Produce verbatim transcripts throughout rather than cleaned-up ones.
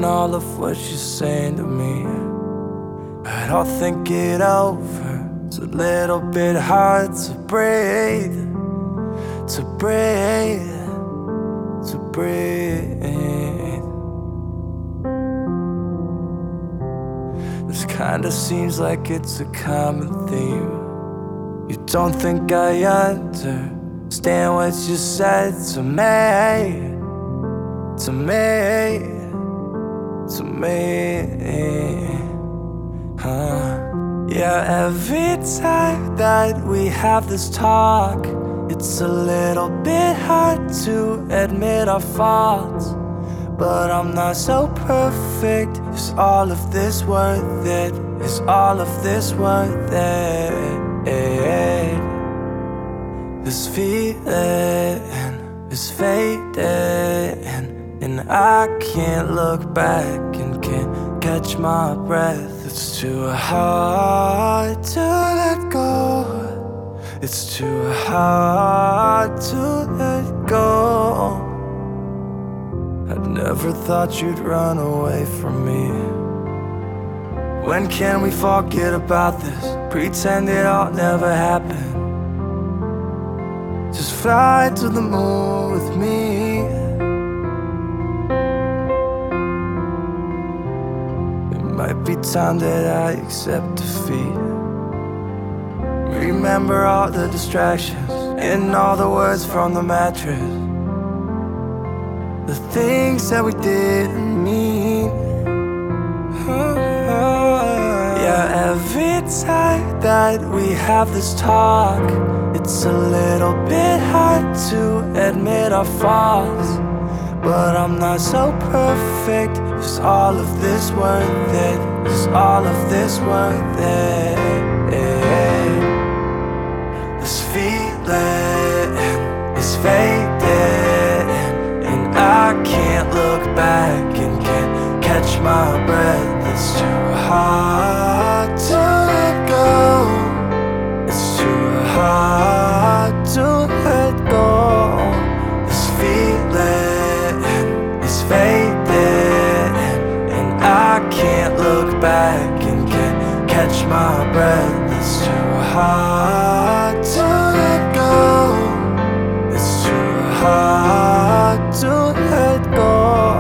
all of what you're saying to me, but I'll think it over. It's a little bit hard to breathe, to breathe, to breathe. This kinda seems like it's a common theme. You don't think I understand what you said to me, to me, to me, huh? Yeah, every time that we have this talk, it's a little bit hard to admit our faults. But I'm not so perfect. Is all of this worth it? Is all of this worth it? This feeling is fading, and I can't look back and can't catch my breath. It's too hard to let go. It's too hard to let go. I'd never thought you'd run away from me. When can we forget about this? Pretend it all never happened. Just fly to the moon with me. It might be time that I accept defeat. Remember all the distractions and all the words from the mattress, the things that we didn't mean. Yeah, every time that we have this talk, it's a little bit hard to admit our faults. But I'm not so perfect. Is all of this worth it? Is all of this worth it? This feeling is fading, and I can't look back and can't catch my breath. It's too hard to let go. It's too hard to let go. This feeling is fading, and I can't look back and can't catch my breath. It's too hard to let go. It's too hard to let go.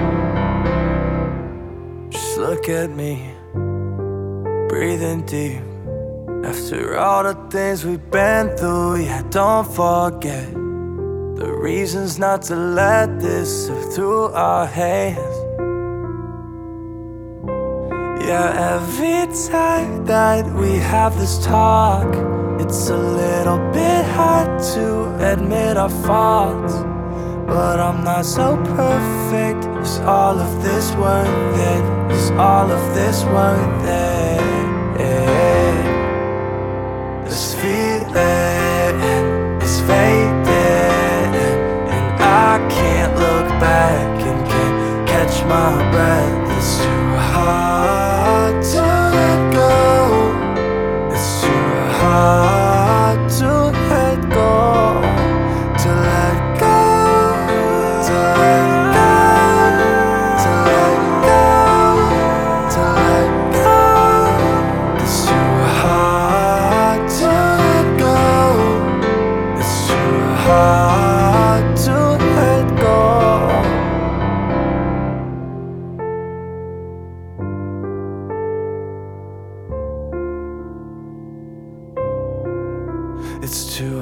Just look at me, breathing deep. After all the things we've been through, yeah, don't forget the reasons not to let this slip through our hands. Yeah, every time that we have this talk, it's a little bit hard to admit our faults. But I'm not so perfect. Is all of this worth it? Is all of this worth it? This feeling is fading, and I can't look back and can't catch my breath. It's too hard to let go. It's too hard to let go. To let go. To let go. To let go. To let go. It's too hard to let go. It's too hard to let go. It's too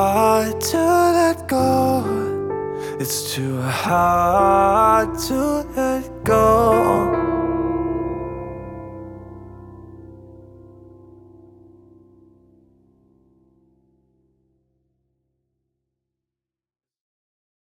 hard to let go. It's too hard to